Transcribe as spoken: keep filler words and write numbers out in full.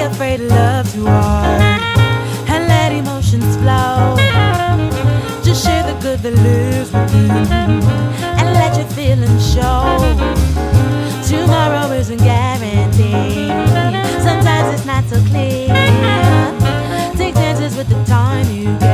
afraid to love too hard and let emotions flow. Just share the good that lives within and let your feelings show. Tomorrow isn't guaranteed. Sometimes it's not so clear. Take chances with the time you get.